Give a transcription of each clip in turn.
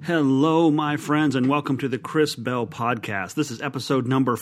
Hello, my friends, and welcome to the Chris Bell Podcast. This is episode number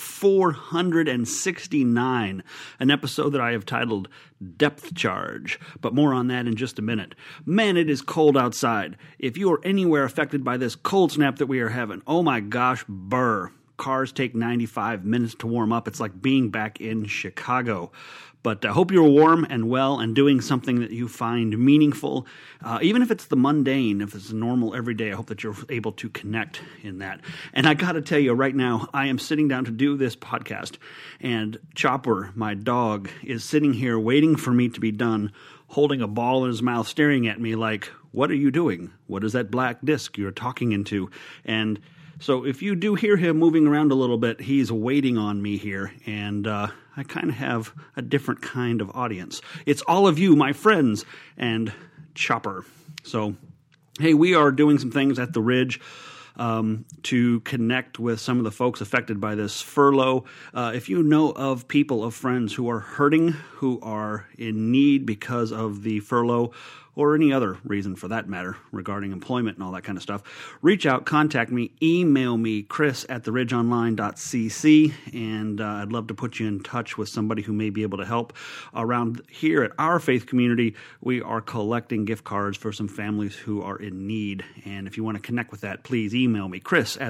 469, an episode that I have titled Depth Charge, but more on that in just a minute. Man, it is cold outside. If you are anywhere affected by this cold snap that we are having, oh my gosh, burr. Cars take 95 minutes to warm up. It's like being back in Chicago. But I hope you're warm and well and doing something that you find meaningful. Even if it's the mundane, if it's normal every day, I hope that you're able to connect in that. And I got to tell you right now, I am sitting down to do this podcast, and Chopper, my dog, is sitting here waiting for me to be done, holding a ball in his mouth, staring at me like, what are you doing? What is that black disc you're talking into? And so if you do hear him moving around a little bit, he's waiting on me here, and I kind of have a different kind of audience. It's all of you, my friends, and Chopper. So, hey, we are doing some things at the Ridge to connect with some of the folks affected by this furlough. If you know of people, of friends who are hurting, who are in need because of the furlough, or any other reason for that matter regarding employment and all that kind of stuff, reach out, contact me, email me, chris@theridgeonline.cc, and I'd love to put you in touch with somebody who may be able to help. Around here at our faith community, we are collecting gift cards for some families who are in need, and if you want to connect with that, please email me,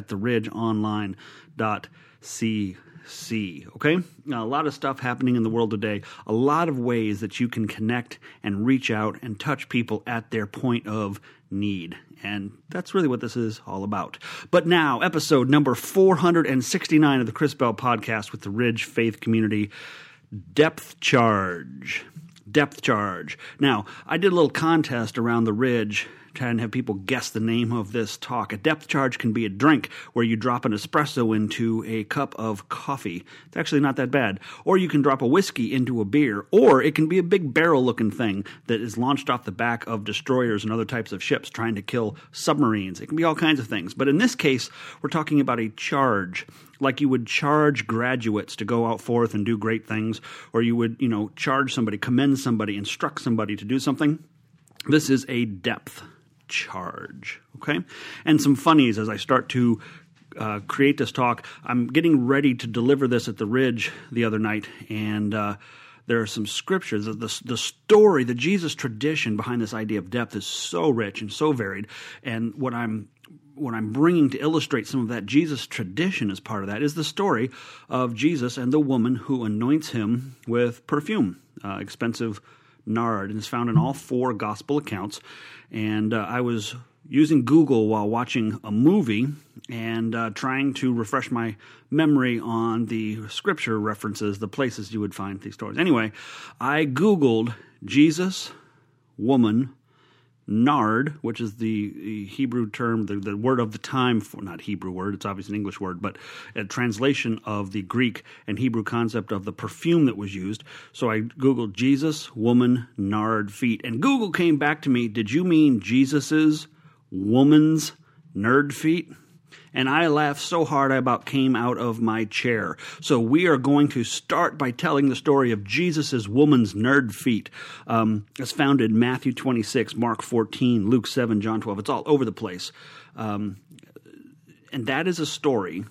chris@theridgeonline.cc. Okay? Now, a lot of stuff happening in the world today, a lot of ways that you can connect and reach out and touch people at their point of need. And that's really what this is all about. But now, episode number 469 of the Chris Bell Podcast with the Ridge Faith Community, Depth Charge. Depth Charge. Now, I did a little contest around the Ridge trying to have people guess the name of this talk. A depth charge can be a drink where you drop an espresso into a cup of coffee. It's actually not that bad. Or you can drop a whiskey into a beer. Or it can be a big barrel-looking thing that is launched off the back of destroyers and other types of ships trying to kill submarines. It can be all kinds of things. But in this case, we're talking about a charge. Like you would charge graduates to go out forth and do great things. Or you would, charge somebody, commend somebody, instruct somebody to do something. This is a depth charge, okay? And some funnies as I start to create this talk. I'm getting ready to deliver this at the Ridge the other night, and there are some scriptures. The story, the Jesus tradition behind this idea of depth is so rich and so varied, and what I'm bringing to illustrate some of that Jesus tradition as part of that is the story of Jesus and the woman who anoints him with perfume, expensive nard, and it's found in all four gospel accounts. And I was using Google while watching a movie and trying to refresh my memory on the scripture references, the places you would find these stories. Anyway, I Googled Jesus, woman, nard, which is the Hebrew term, the word of the time, not Hebrew word, it's obviously an English word, but a translation of the Greek and Hebrew concept of the perfume that was used. So I Googled Jesus, woman, nard, feet, and Google came back to me, did you mean Jesus's woman's nerd feet? And I laughed so hard I about came out of my chair. So we are going to start by telling the story of Jesus' woman's nerd feet. It's found in Matthew 26, Mark 14, Luke 7, John 12. It's all over the place. And that is a story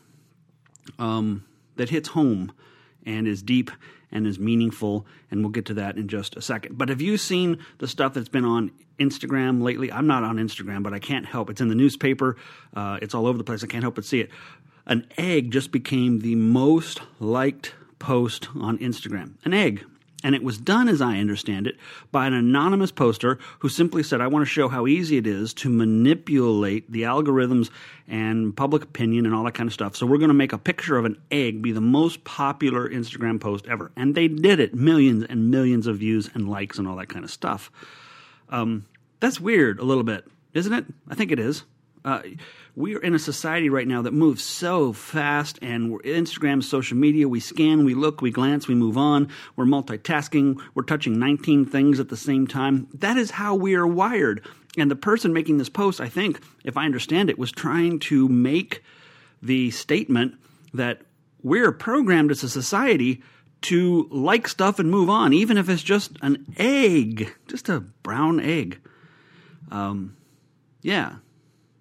that hits home and is deep and is meaningful, and we'll get to that in just a second. But have you seen the stuff that's been on Instagram lately? I'm not on Instagram, but I can't help. It's in the newspaper. It's all over the place. I can't help but see it. An egg just became the most liked post on Instagram. An egg. And it was done, as I understand it, by an anonymous poster who simply said, I want to show how easy it is to manipulate the algorithms and public opinion and all that kind of stuff. So we're going to make a picture of an egg be the most popular Instagram post ever. And they did it. Millions and millions of views and likes and all that kind of stuff. That's weird a little bit, isn't it? I think it is. We are in a society right now that moves so fast, and Instagram, social media, we scan, we look, we glance, we move on, we're multitasking, we're touching 19 things at the same time. That is how we are wired. And the person making this post, I think, if I understand it, was trying to make the statement that we're programmed as a society to like stuff and move on, even if it's just an egg, just a brown egg. Yeah.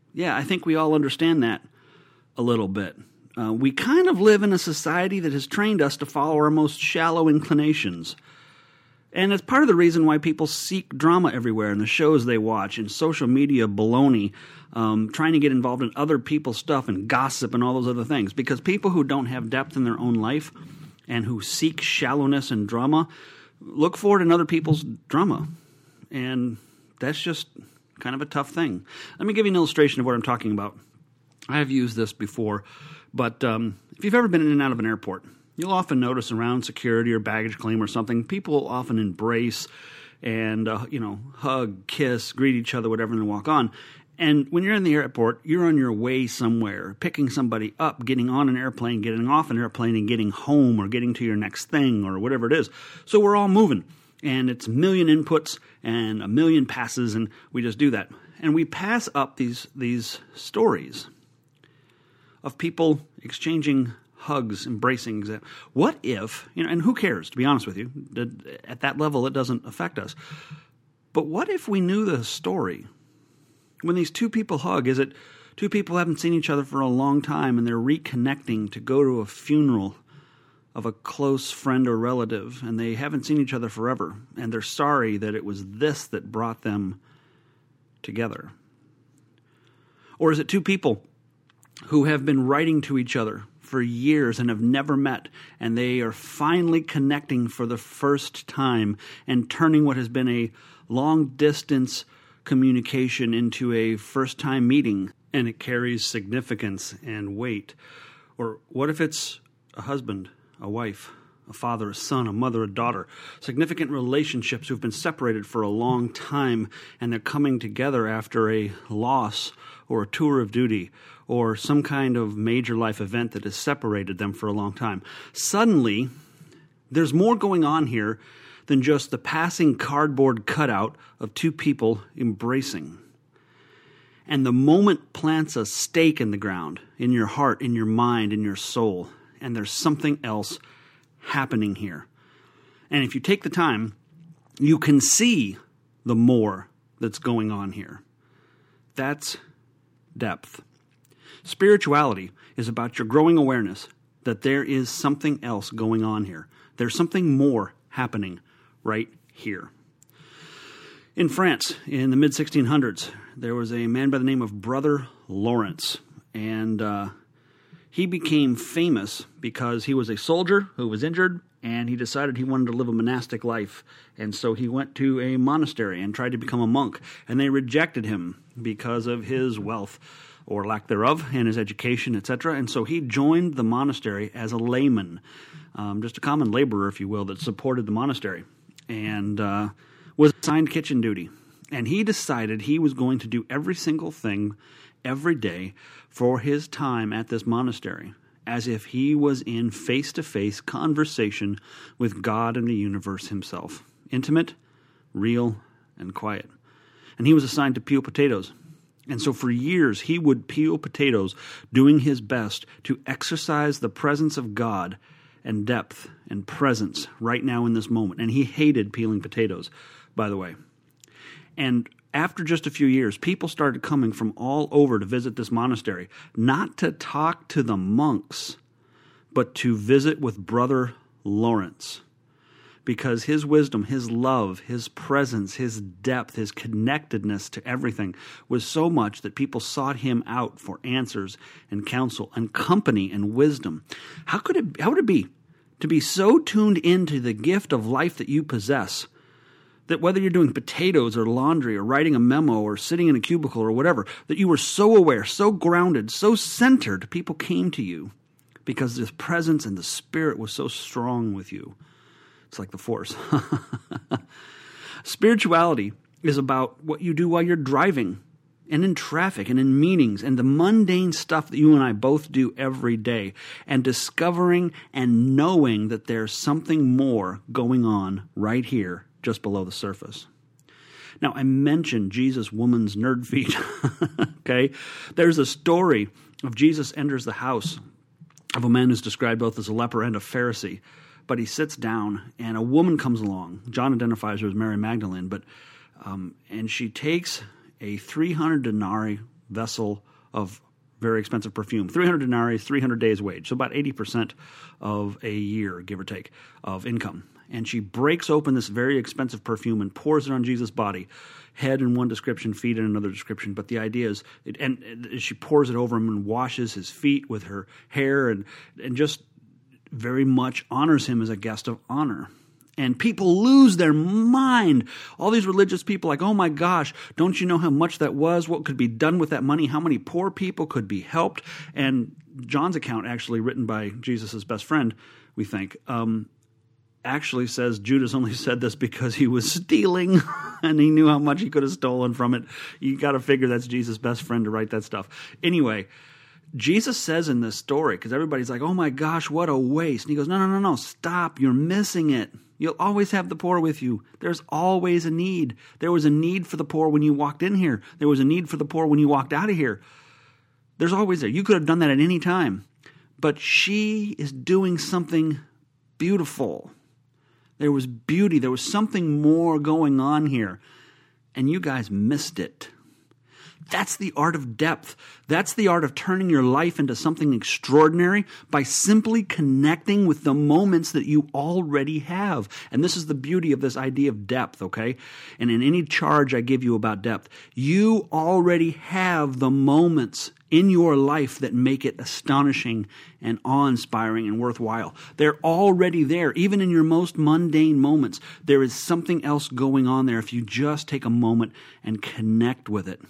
Yeah, I think we all understand that a little bit. We kind of live in a society that has trained us to follow our most shallow inclinations. And it's part of the reason why people seek drama everywhere in the shows they watch, in social media baloney, trying to get involved in other people's stuff and gossip and all those other things. Because people who don't have depth in their own life and who seek shallowness and drama look for it in other people's drama. And that's just kind of a tough thing. Let me give you an illustration of what I'm talking about. I have used this before, but if you've ever been in and out of an airport, you'll often notice around security or baggage claim or something, people often embrace and, hug, kiss, greet each other, whatever, and then walk on. And when you're in the airport, you're on your way somewhere, picking somebody up, getting on an airplane, getting off an airplane, and getting home or getting to your next thing or whatever it is. So we're all moving, and it's a million inputs and a million passes, and we just do that. And we pass up these stories of people exchanging hugs, embracing. What if, and who cares, to be honest with you, at that level it doesn't affect us. But what if we knew the story? When these two people hug, is it two people who haven't seen each other for a long time and they're reconnecting to go to a funeral of a close friend or relative, and they haven't seen each other forever, and they're sorry that it was this that brought them together? Or is it two people who have been writing to each other for years and have never met, and they are finally connecting for the first time and turning what has been a long-distance communication into a first-time meeting, and it carries significance and weight? Or what if it's a husband, a wife, a father, a son, a mother, a daughter, significant relationships who've been separated for a long time, and they're coming together after a loss or a tour of duty or some kind of major life event that has separated them for a long time. Suddenly, there's more going on here than just the passing cardboard cutout of two people embracing. And the moment plants a stake in the ground, in your heart, in your mind, in your soul, and there's something else happening here. And if you take the time, you can see the more that's going on here. That's depth. Spirituality is about your growing awareness that there is something else going on here. There's something more happening right here. In France, in the mid-1600s, there was a man by the name of Brother Lawrence, and he became famous because he was a soldier who was injured, and he decided he wanted to live a monastic life. And so he went to a monastery and tried to become a monk, and they rejected him because of his wealth, or lack thereof, and his education, etc. And so he joined the monastery as a layman, just a common laborer, if you will, that supported the monastery, and was assigned kitchen duty. And he decided he was going to do every single thing every day for his time at this monastery, as if he was in face-to-face conversation with God and the universe himself. Intimate, real, and quiet. And he was assigned to peel potatoes. And so for years, he would peel potatoes, doing his best to exercise the presence of God and depth and presence right now in this moment. And he hated peeling potatoes, by the way. And after just a few years, people started coming from all over to visit this monastery, not to talk to the monks, but to visit with Brother Lawrence. Because his wisdom, his love, his presence, his depth, his connectedness to everything was so much that people sought him out for answers and counsel and company and wisdom. How would it be to be so tuned into the gift of life that you possess that whether you're doing potatoes or laundry or writing a memo or sitting in a cubicle or whatever, that you were so aware, so grounded, so centered, people came to you because this presence and the Spirit was so strong with you? It's like the Force. Spirituality is about what you do while you're driving and in traffic and in meetings and the mundane stuff that you and I both do every day, and discovering and knowing that there's something more going on right here just below the surface. Now, I mentioned Jesus' woman's nerd feet. Okay? There's a story of Jesus enters the house of a man who's described both as a leper and a Pharisee. But he sits down, and a woman comes along. John identifies her as Mary Magdalene, and she takes a 300 denarii vessel of very expensive perfume. 300 denarii, 300 days' wage, so about 80% of a year, give or take, of income. And she breaks open this very expensive perfume and pours it on Jesus' body, head in one description, feet in another description. But the idea is, and she pours it over him and washes his feet with her hair and just very much honors him as a guest of honor. And people lose their mind. All these religious people like, oh my gosh, don't you know how much that was? What could be done with that money? How many poor people could be helped? And John's account, actually written by Jesus' best friend, we think, actually says Judas only said this because he was stealing and he knew how much he could have stolen from it. You got to figure that's Jesus' best friend to write that stuff. Anyway, Jesus says in this story, because everybody's like, oh my gosh, what a waste. And he goes, no, stop, you're missing it. You'll always have the poor with you. There's always a need. There was a need for the poor when you walked in here. There was a need for the poor when you walked out of here. There's always there. You could have done that at any time. But she is doing something beautiful. There was beauty. There was something more going on here. And you guys missed it. That's the art of depth. That's the art of turning your life into something extraordinary by simply connecting with the moments that you already have. And this is the beauty of this idea of depth, okay? And in any charge I give you about depth, you already have the moments in your life that make it astonishing and awe-inspiring and worthwhile. They're already there. Even in your most mundane moments, there is something else going on there if you just take a moment and connect with it.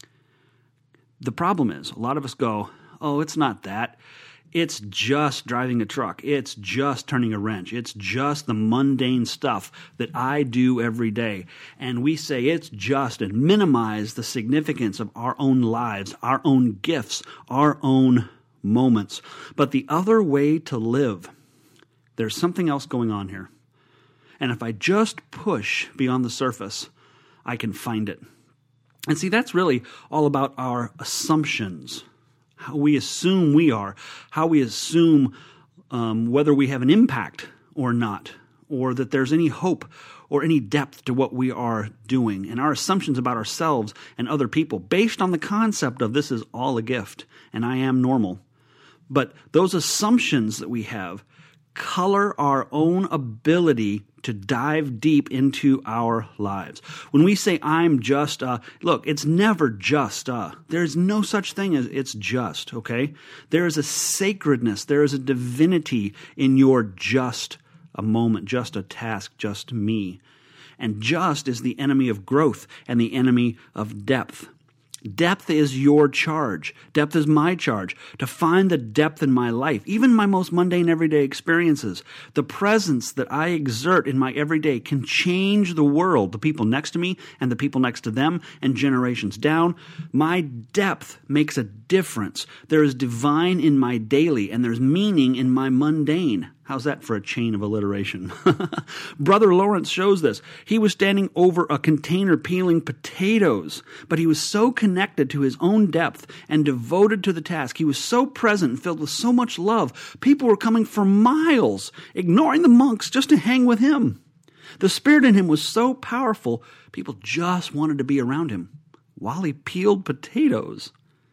The problem is, a lot of us go, oh, it's not that. It's just driving a truck. It's just turning a wrench. It's just the mundane stuff that I do every day. And we say it's just and minimize the significance of our own lives, our own gifts, our own moments. But the other way to live, there's something else going on here. And if I just push beyond the surface, I can find it. And see, that's really all about our assumptions, how we assume we are, how we assume whether we have an impact or not, or that there's any hope or any depth to what we are doing, and our assumptions about ourselves and other people based on the concept of this is all a gift and I am normal. But those assumptions that we have color our own ability to dive deep into our lives. When we say I'm just, look, it's never just. There's no such thing as it's just, okay? There is a sacredness, there is a divinity in your just a moment, just a task, just me. And just is the enemy of growth and the enemy of depth. Depth is your charge. Depth is my charge. To find the depth in my life, even my most mundane everyday experiences, the presence that I exert in my everyday can change the world, the people next to me and the people next to them and generations down. My depth makes a difference. There is divine in my daily and there's meaning in my mundane. How's that for a chain of alliteration? Brother Lawrence shows this. He was standing over a container peeling potatoes, but he was so connected to his own depth and devoted to the task. He was so present and filled with so much love. People were coming for miles, ignoring the monks just to hang with him. The spirit in him was so powerful, people just wanted to be around him while he peeled potatoes.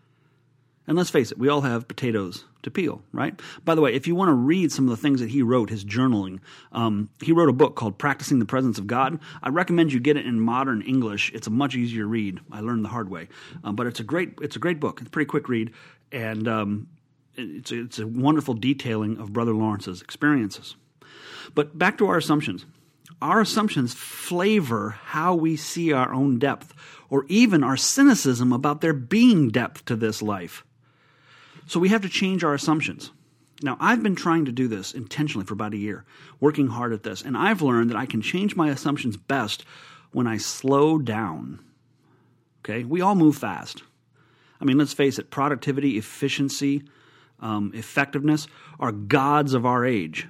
And let's face it, we all have potatoes to peel, right? By the way, if you want to read some of the things that he wrote, his journaling, he wrote a book called Practicing the Presence of God. I recommend you get it in modern English. It's a much easier read. I learned the hard way. But it's a great book. It's a pretty quick read. And it's a wonderful detailing of Brother Lawrence's experiences. But back to our assumptions. Our assumptions flavor how we see our own depth, or even our cynicism about there being depth to this life. So we have to change our assumptions. Now, I've been trying to do this intentionally for about a year, working hard at this, and I've learned that I can change my assumptions best when I slow down. Okay? We all move fast. I mean, let's face it, productivity, efficiency, effectiveness are gods of our age.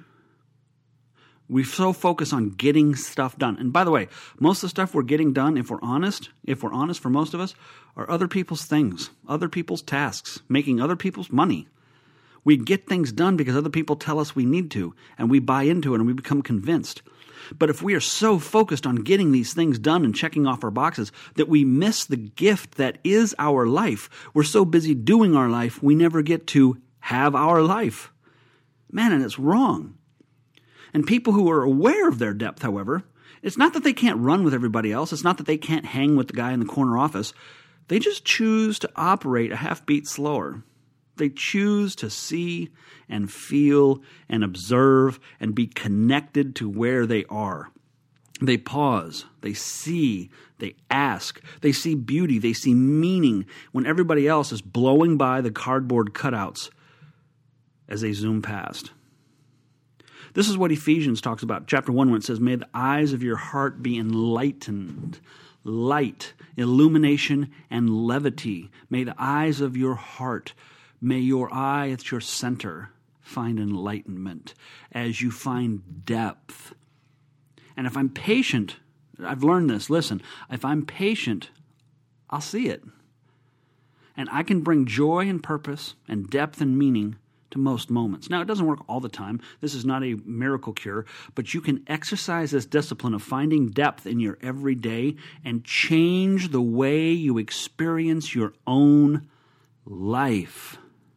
We so focus on getting stuff done. And by the way, most of the stuff we're getting done, if we're honest for most of us, are other people's things, other people's tasks, making other people's money. We get things done because other people tell us we need to, and we buy into it and we become convinced. But if we are so focused on getting these things done and checking off our boxes that we miss the gift that is our life, we're so busy doing our life, we never get to have our life. Man, and it's wrong. And people who are aware of their depth, however, it's not that they can't run with everybody else. It's not that they can't hang with the guy in the corner office. They just choose to operate a half beat slower. They choose to see and feel and observe and be connected to where they are. They pause, they see, they ask, they see beauty, they see meaning when everybody else is blowing by the cardboard cutouts as they zoom past. This is what Ephesians talks about, chapter 1, when it says, may the eyes of your heart be enlightened. Light, illumination, and levity. May the eyes of your heart, may your eye at your center find enlightenment as you find depth. And if I'm patient, I've learned this, listen, if I'm patient, I'll see it. And I can bring joy and purpose and depth and meaning to most moments. Now, it doesn't work all the time. This is not a miracle cure, but you can exercise this discipline of finding depth in your everyday and change the way you experience your own life.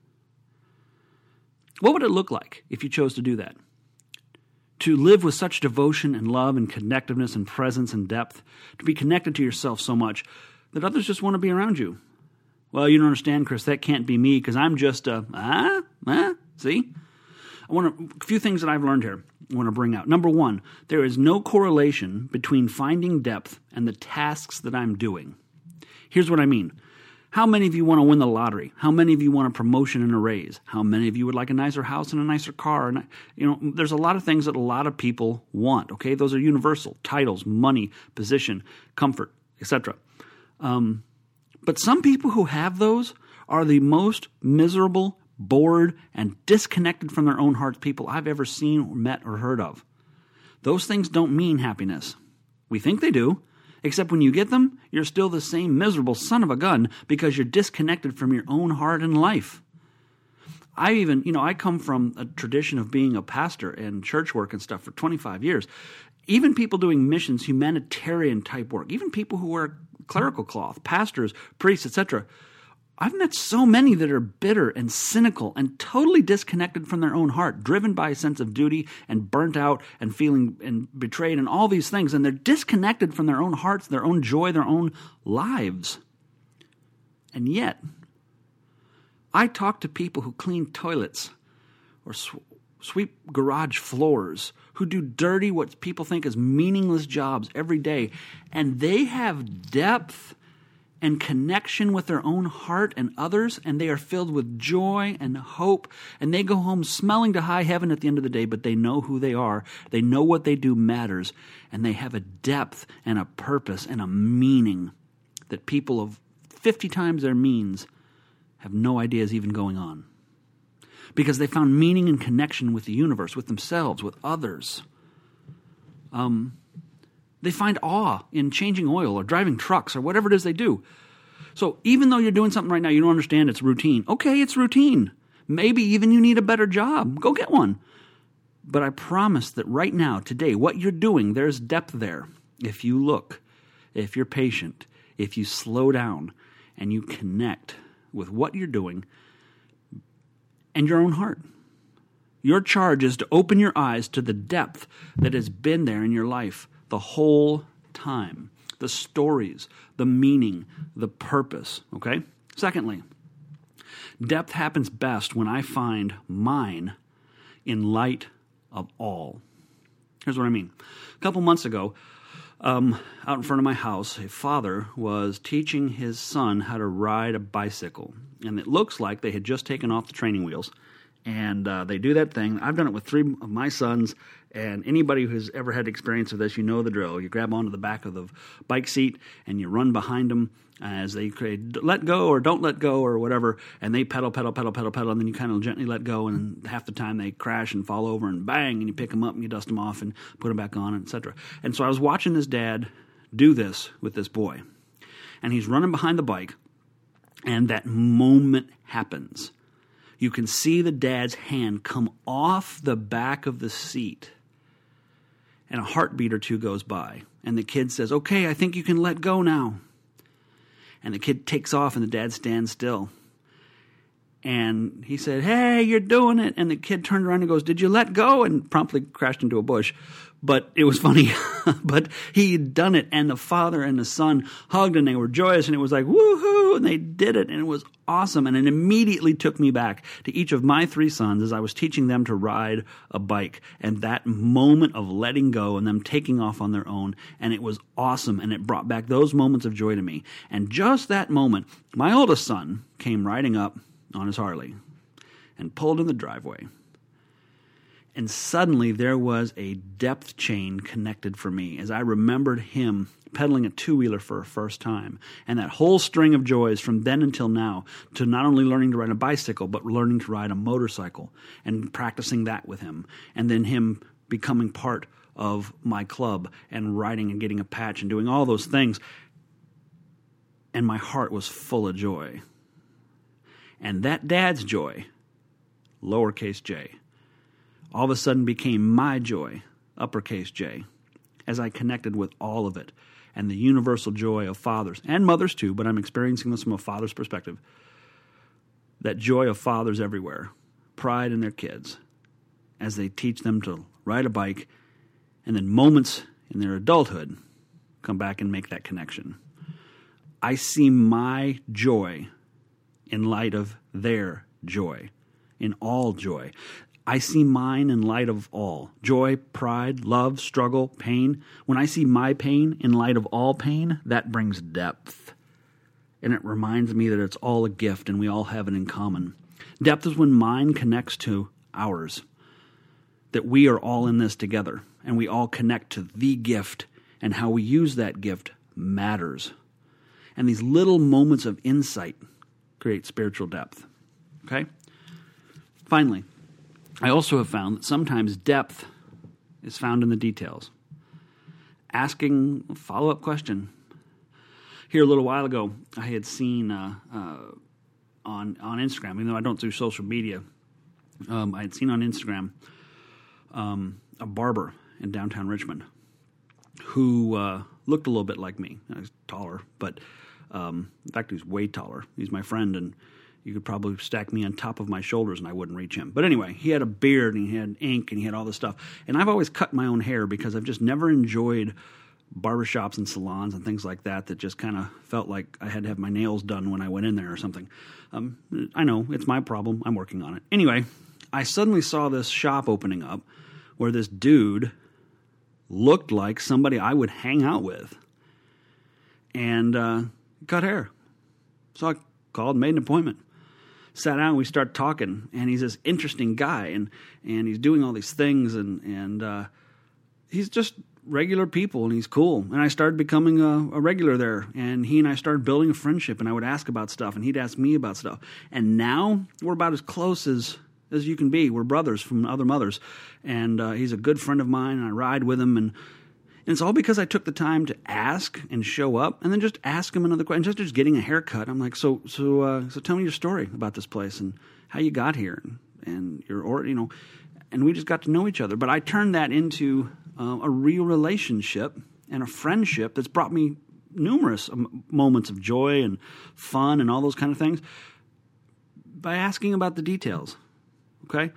What would it look like if you chose to do that? To live with such devotion and love and connectiveness and presence and depth, to be connected to yourself so much that others just want to be around you. Well, you don't understand, Chris, that can't be me because I'm just see? A few things that I've learned here I want to bring out. Number one, there is no correlation between finding depth and the tasks that I'm doing. Here's what I mean. How many of you want to win the lottery? How many of you want a promotion and a raise? How many of you would like a nicer house and a nicer car? And, there's a lot of things that a lot of people want, okay? Those are universal. Titles, money, position, comfort, etc. But some people who have those are the most miserable, bored, and disconnected from their own hearts people I've ever seen or met or heard of. Those things don't mean happiness. We think they do, except when you get them, you're still the same miserable son of a gun because you're disconnected from your own heart and life. I come from a tradition of being a pastor and church work and stuff for 25 years. Even people doing missions, humanitarian type work, even people who wear clerical cloth, pastors, priests, etc. I've met so many that are bitter and cynical and totally disconnected from their own heart, driven by a sense of duty and burnt out and feeling and betrayed and all these things. And they're disconnected from their own hearts, their own joy, their own lives. And yet, I talk to people who clean toilets or sweep garage floors, who do dirty, what people think is meaningless jobs every day, and they have depth and connection with their own heart and others, and they are filled with joy and hope, and they go home smelling to high heaven at the end of the day, but they know who they are, they know what they do matters, and they have a depth and a purpose and a meaning that people of 50 times their means have no idea is even going on. Because they found meaning and connection with the universe, with themselves, with others. They find awe in changing oil or driving trucks or whatever it is they do. So even though you're doing something right now you don't understand, it's routine. Okay, it's routine. Maybe even you need a better job. Go get one. But I promise that right now, today, what you're doing, there's depth there. If you look, if you're patient, if you slow down and you connect with what you're doing and your own heart. Your charge is to open your eyes to the depth that has been there in your life the whole time. The stories, the meaning, the purpose, okay? Secondly, depth happens best when I find mine in light of all. Here's what I mean. A couple months ago, out in front of my house, a father was teaching his son how to ride a bicycle. And it looks like they had just taken off the training wheels. And they do that thing. I've done it with 3 of my sons, and anybody who's ever had experience with this, you know the drill. You grab onto the back of the bike seat, and you run behind them as they let go or don't let go or whatever, and they pedal, and then you kind of gently let go, and half the time they crash and fall over, and bang, and you pick them up, and you dust them off, and put them back on, etc. And so I was watching this dad do this with this boy, and he's running behind the bike, and that moment happens. You can see the dad's hand come off the back of the seat. and a heartbeat or two goes by, and the kid says, "Okay, I think you can let go now." And the kid takes off, and the dad stands still. And he said, "Hey, you're doing it." And the kid turned around and goes, "Did you let go?" And promptly crashed into a bush. But it was funny. But he had done it, and the father and the son hugged, and they were joyous, and it was like, woohoo, and they did it, and it was awesome. And it immediately took me back to each of my 3 sons as I was teaching them to ride a bike, and that moment of letting go and them taking off on their own, and it was awesome, and it brought back those moments of joy to me. And just that moment, my oldest son came riding up on his Harley and pulled in the driveway. And suddenly there was a depth chain connected for me as I remembered him pedaling a 2-wheeler for a first time. And that whole string of joys from then until now to not only learning to ride a bicycle, but learning to ride a motorcycle and practicing that with him. And then him becoming part of my club and riding and getting a patch and doing all those things. And my heart was full of joy. And that dad's joy, lowercase j, all of a sudden became my joy, uppercase J, as I connected with all of it and the universal joy of fathers and mothers too, but I'm experiencing this from a father's perspective. That joy of fathers everywhere, pride in their kids as they teach them to ride a bike, and then moments in their adulthood come back and make that connection. I see my joy in light of their joy, in all joy. I see mine in light of all. Joy, pride, love, struggle, pain. When I see my pain in light of all pain, that brings depth. And it reminds me that it's all a gift and we all have it in common. Depth is when mine connects to ours. That we are all in this together and we all connect to the gift, and how we use that gift matters. And these little moments of insight create spiritual depth. Okay? Finally, I also have found that sometimes depth is found in the details. Asking a follow-up question. Here a little while ago, I had seen on Instagram, even though I don't do social media, I had seen on Instagram a barber in downtown Richmond who looked a little bit like me. I was taller, but in fact, he was way taller. He's my friend, and you could probably stack me on top of my shoulders and I wouldn't reach him. But anyway, he had a beard and he had ink and he had all this stuff. And I've always cut my own hair because I've just never enjoyed barbershops and salons and things like that just kind of felt like I had to have my nails done when I went in there or something. I know, it's my problem. I'm working on it. Anyway, I suddenly saw this shop opening up where this dude looked like somebody I would hang out with and cut hair. So I called, made an appointment. Sat down, we started talking, and he's this interesting guy, and he's doing all these things, and he's just regular people, and he's cool. And I started becoming a regular there, and he and I started building a friendship, and I would ask about stuff, and he'd ask me about stuff. And now we're about as close as you can be. We're brothers from other mothers, and he's a good friend of mine, and I ride with him, and it's all because I took the time to ask and show up, and then just ask him another question. Just getting a haircut. I'm like, so tell me your story about this place and how you got here, and and we just got to know each other. But I turned that into a real relationship and a friendship that's brought me numerous moments of joy and fun and all those kind of things by asking about the details. Okay,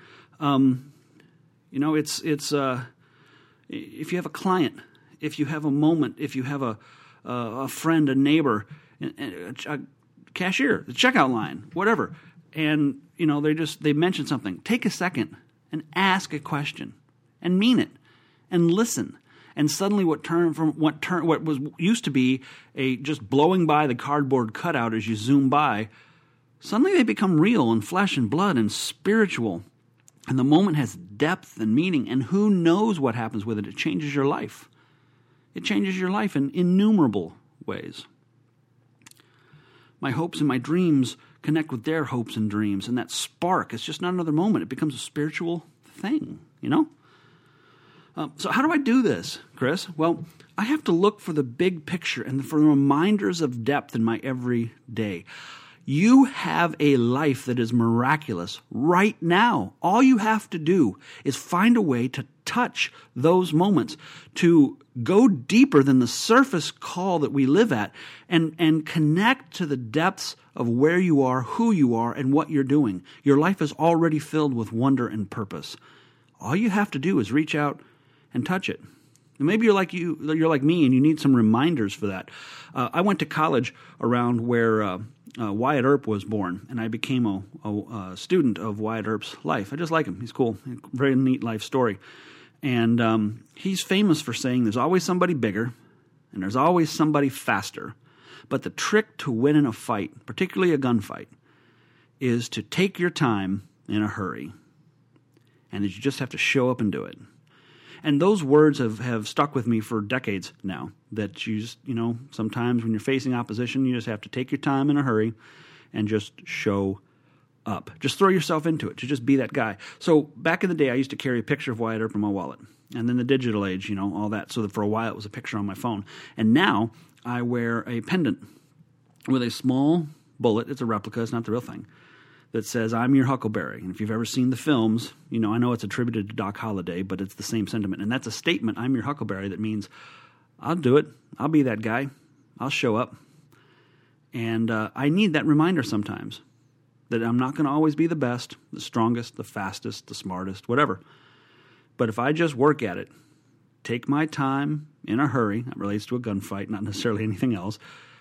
it's if you have a client. If you have a moment, if you have a friend, a neighbor, a cashier, the checkout line, whatever, and they mention something, take a second and ask a question and mean it and listen. And suddenly what was used to be a just blowing by the cardboard cutout as you zoom by, suddenly they become real and flesh and blood and spiritual. And the moment has depth and meaning, and who knows what happens with it. It changes your life. It changes your life in innumerable ways. My hopes and my dreams connect with their hopes and dreams, and that spark is just not another moment. It becomes a spiritual thing, So how do I do this, Chris? Well, I have to look for the big picture and for the reminders of depth in my everyday. You have a life that is miraculous right now. All you have to do is find a way to touch those moments, to go deeper than the surface call that we live at, and connect to the depths of where you are, who you are, and what you're doing. Your life is already filled with wonder and purpose. All you have to do is reach out and touch it. And maybe you're like me, and you need some reminders for that. I went to college around where Wyatt Earp was born, and I became a student of Wyatt Earp's life. I just like him. He's cool. Very neat life story. And he's famous for saying there's always somebody bigger, and there's always somebody faster. But the trick to winning a fight, particularly a gunfight, is to take your time in a hurry. And that you just have to show up and do it. And those words have stuck with me for decades now, that you just, sometimes when you're facing opposition, you just have to take your time in a hurry and just show up. Just throw yourself into it, to just be that guy. So back in the day, I used to carry a picture of Wyatt Earp in my wallet. And then the digital age, all that. So that for a while, it was a picture on my phone. And now I wear a pendant with a small bullet. It's a replica. It's not the real thing. That says, I'm your Huckleberry. And if you've ever seen the films, I know it's attributed to Doc Holliday, but it's the same sentiment. And that's a statement, I'm your Huckleberry, that means I'll do it. I'll be that guy. I'll show up. And I need that reminder sometimes that I'm not going to always be the best, the strongest, the fastest, the smartest, whatever. But if I just work at it, take my time in a hurry, that relates to a gunfight, not necessarily anything else,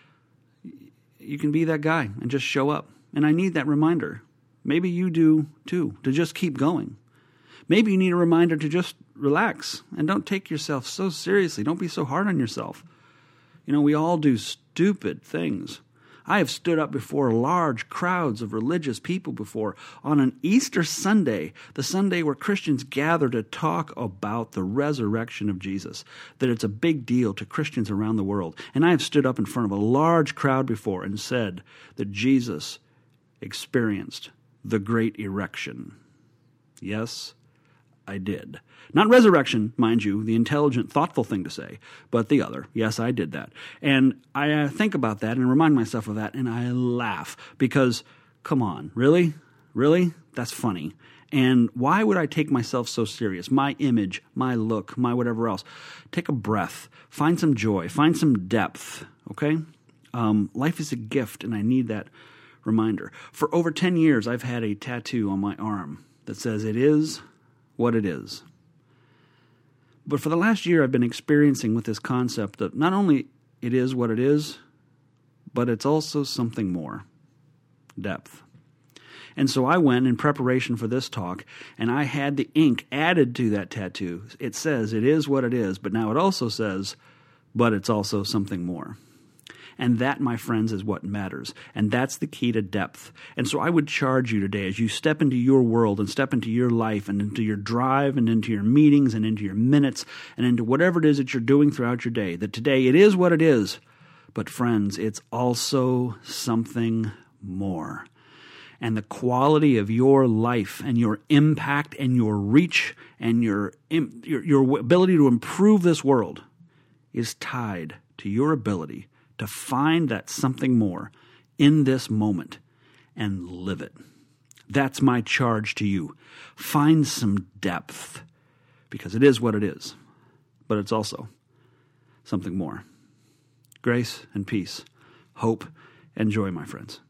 you can be that guy and just show up. And I need that reminder. Maybe you do too, to just keep going. Maybe you need a reminder to just relax and don't take yourself so seriously. Don't be so hard on yourself. We all do stupid things. I have stood up before large crowds of religious people before on an Easter Sunday, the Sunday where Christians gather to talk about the resurrection of Jesus, that it's a big deal to Christians around the world. And I have stood up in front of a large crowd before and said that Jesus experienced the great erection. Yes, I did. Not resurrection, mind you, the intelligent, thoughtful thing to say, but the other. Yes, I did that. And I think about that and remind myself of that, and I laugh because, come on, really? Really? That's funny. And why would I take myself so serious? My image, my look, my whatever else. Take a breath. Find some joy. Find some depth, okay? Life is a gift, and I need that reminder. For over 10 years, I've had a tattoo on my arm that says, it is what it is. But for the last year, I've been experiencing with this concept that not only it is what it is, but it's also something more. Depth. And so I went in preparation for this talk, and I had the ink added to that tattoo. It says, it is what it is, but now it also says, but it's also something more. And that, my friends, is what matters. And that's the key to depth. And so I would charge you today, as you step into your world and step into your life and into your drive and into your meetings and into your minutes and into whatever it is that you're doing throughout your day, that today it is what it is. But friends, it's also something more. And the quality of your life and your impact and your reach and your ability to improve this world is tied to your ability to find that something more in this moment and live it. That's my charge to you. Find some depth, because it is what it is, but it's also something more. Grace and peace, hope and joy, my friends.